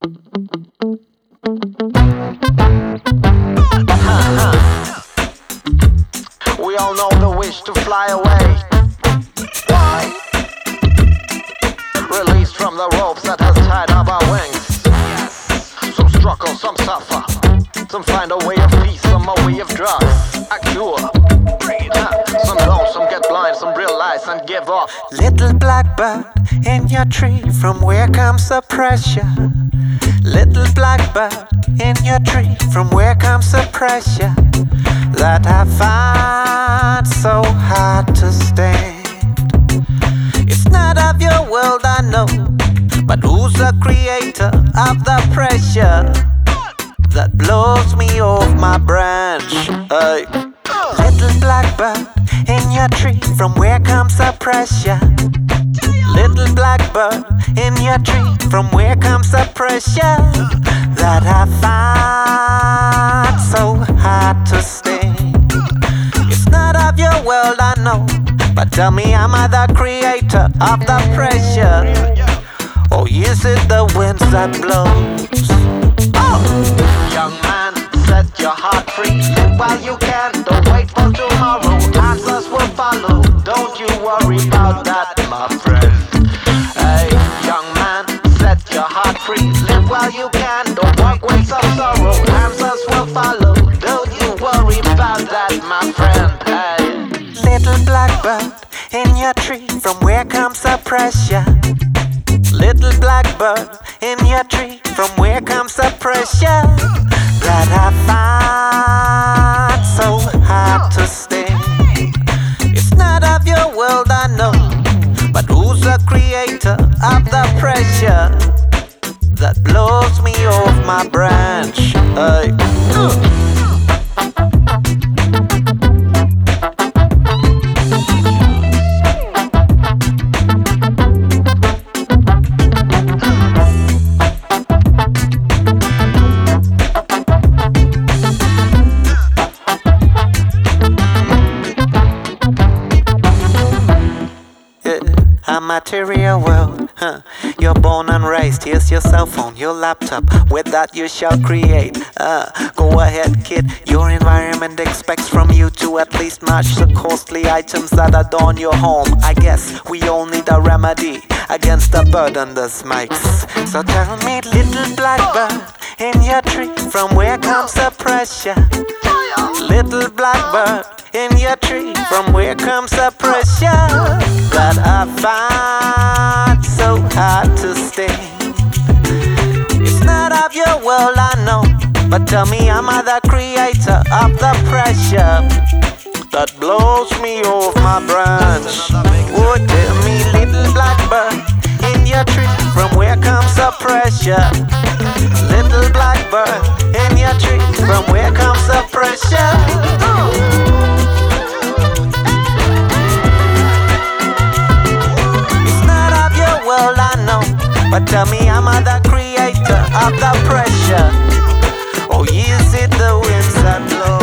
We all know the wish to fly away. Why? Released from the ropes that has tied up our wings. Some struggle, some suffer. Some find a way of peace, some a way of drugs. A cure. Some don't, some get blind, some realize and give up. Little blackbird in your tree, from where comes the pressure? Little blackbird in your tree, from where comes the pressure that I find so hard to stand? It's not of your world, I know, but who's the creator of the pressure that blows me off my branch? Hey. Little blackbird in your tree, from where comes the pressure? Little blackbird in your tree, from where comes the pressure that I find so hard to stand? It's not of your world, I know, but tell me, am I the creator of the pressure? Or is it the winds that blows? Oh! Young man, set your heart free. Live while you can, don't wait for tomorrow. Answers will follow, don't you worry about that, my friend. Hey, young man, set your heart free. Live while you can, don't work with some sorrow. Answers will follow, don't you worry about that, my friend. Hey. Little blackbird in your tree, from where comes the pressure? Little blackbird in your tree, from where comes the pressure that I find so hard to stand? It's not of your world, I know, but who's the creator of the pressure that blows me off my branch? Hey. A material world, You're born and raised, here's your cell phone, your laptop. With that you shall create. Go ahead, kid, your environment expects from you to at least match the costly items that adorn your home. I guess we all need a remedy against the burden this makes. So tell me, little blackbird in your tree, from where comes the pressure? Little blackbird in your tree, from where comes the pressure that I find so hard to stand? It's not of your world, I know, but tell me, am I the creator of the pressure that blows me off my branch? Oh, tell me, little blackbird in your tree, from where comes the pressure? Little blackbird in your tree, from where comes the pressure? Well, I know, but tell me, am I the creator of the pressure? Or is it the winds that blow?